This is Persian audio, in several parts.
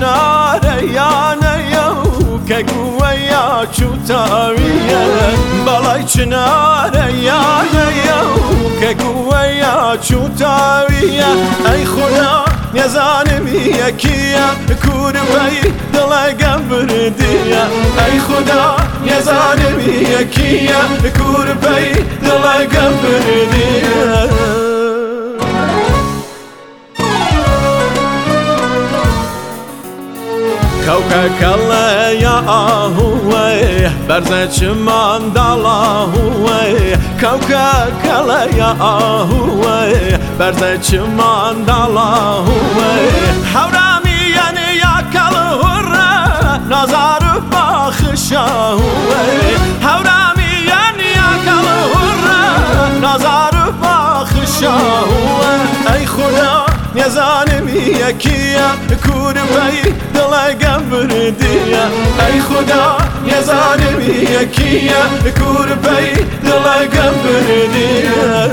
چناره یا نیو که گویا چوتاویه بالای چناره یا نیو که گویا چوتاویه ای خدا نزانم یکیه کوربی دلگم بردیه ای خدا نزانم یکیه کوربی دلگم بردیه كوكك الله يا هوي برزة من دلا هوي كوكك الله يا هوي برزة من دلا هوي حرامي يعني يا كالهرة نظر بخشا هوي حرامي يعني يا كالهرة نظر بخشا هوي اي خدا نزانم یکیه کوربی دلگم بردیه ای خدا نزانم یکیه کوربی دلگم بردیه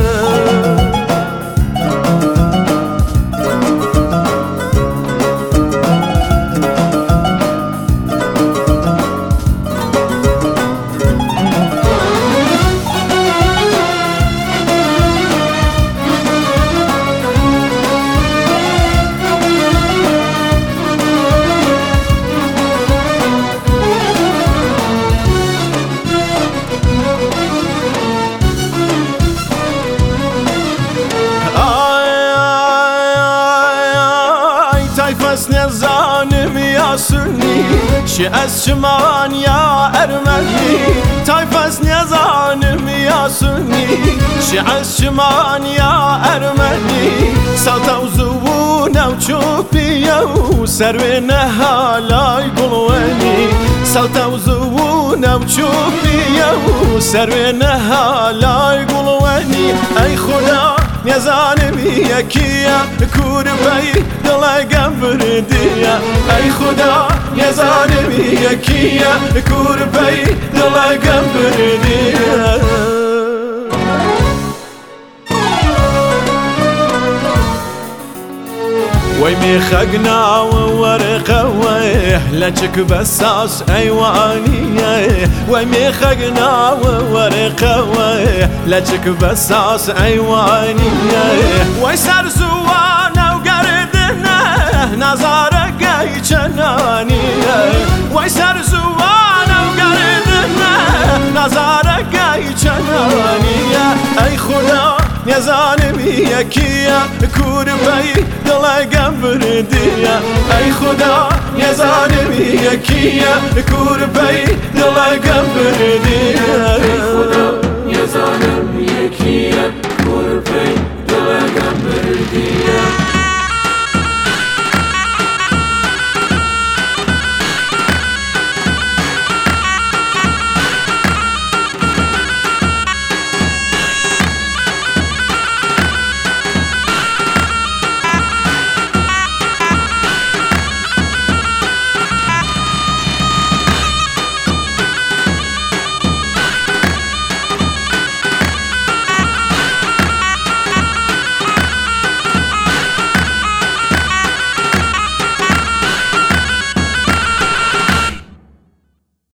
فس نزانم یا سنی شی از شمان یا ارمنی تایفس نزانم یا سنی شی از شمان یا ارمنی سالتا و زبون و چوبیه و سروی نهالای گلوانی سالتا و زبون و چوبیه و سروی نهالای گلوانی ای خدا نزانم یکیه کوربی دلگم بردیه ای خدا نزانم یکیه کوربی دلگم بردیه ويمي خقنا وورقه لجك بساس ايوانيه ويمي خقنا وورقه لجك بساس ايوانيه ويسر زوانا وقردنا نظارك اي جنانيه ويسر زوانا وقردنا نظارك اي جنانيه اي خدا نزانم یکیه کوربی دلگم بردیه ای خدا نزانم یکیه کوربی دلگم